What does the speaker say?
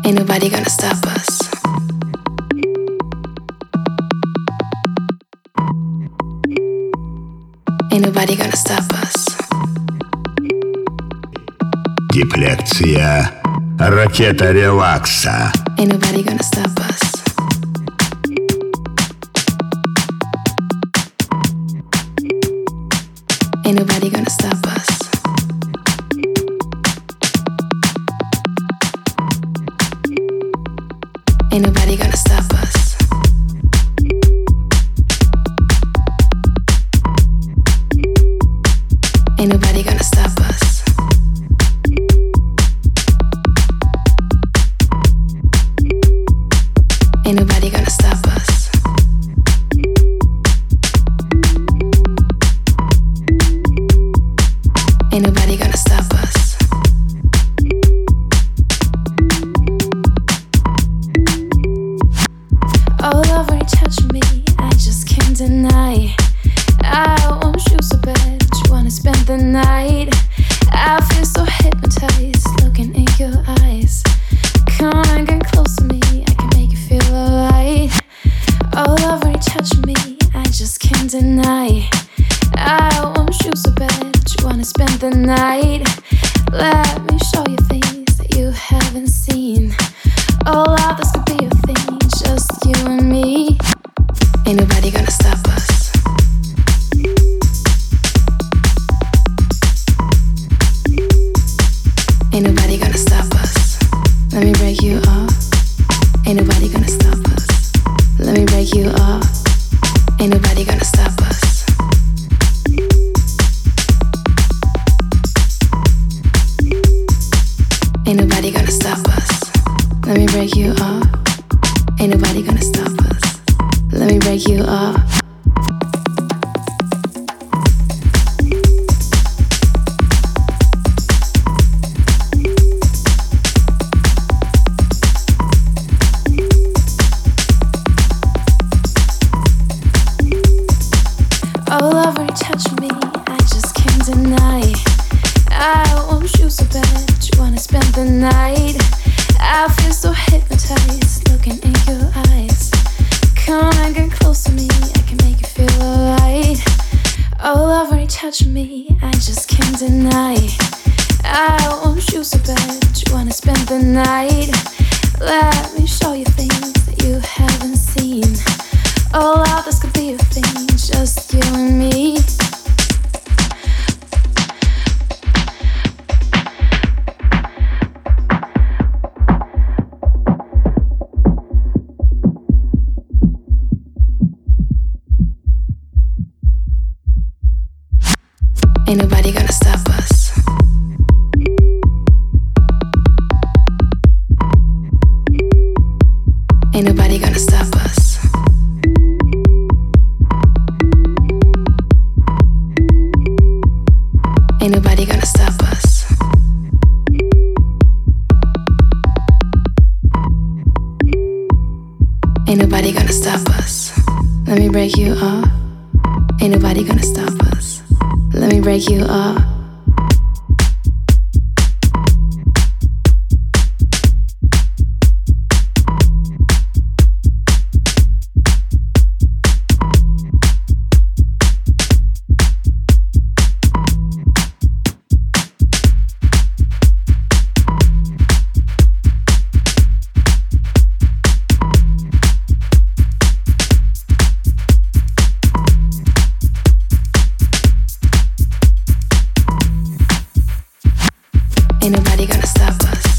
Ain't nobody gonna stop us. Ain't nobody gonna stop us. Дефлекция. Ракета релакса. Ain't nobody gonna stop us. Ain't nobody gonna stop us. Ain't nobody gonna stop us. Ain't nobody gonna stop us. Ain't nobody gonna stop us. Ain't nobody gonna stop us. Oh, love, when you touch me, I just can't deny. I want you so bad, you wanna spend the night. I feel so hypnotized, looking in your eyes. Come on and get close to me, I can make you feel alright. Oh, love, when you touch me, I just can't deny. I want you so bad, you wanna spend the night. Let me show you things that you haven't seen. Oh, love, this could be a thing, just you and me. Ain't nobody gonna stop us. Ain't nobody gonna stop us. Let me break you off. Ain't nobody gonna stop us. Let me break you off. Ain't nobody gonna stop us. Ain't nobody gonna stop us. Let me break you off. Ain't nobody gonna stop us. Let me break you off. Oh, love, when you touch me, I just can't deny. I want you so bad, you wanna spend the night. I feel so hypnotized, looking in your eyes. Come on and get close to me, I can make you feel alright. Oh, love, when you touch me, I just can't deny. I want you so bad, you wanna spend the night. Let me show you things that you haven't seen. Oh, love, this could be a thing, just you and me. Ain't nobody gonna stop us. Ain't nobody gonna stop us. Ain't nobody gonna stop us. Ain't nobody gonna stop us. Let me break you off. Ain't nobody gonna stop us. Let me break you off. Ain't nobody gonna stop us.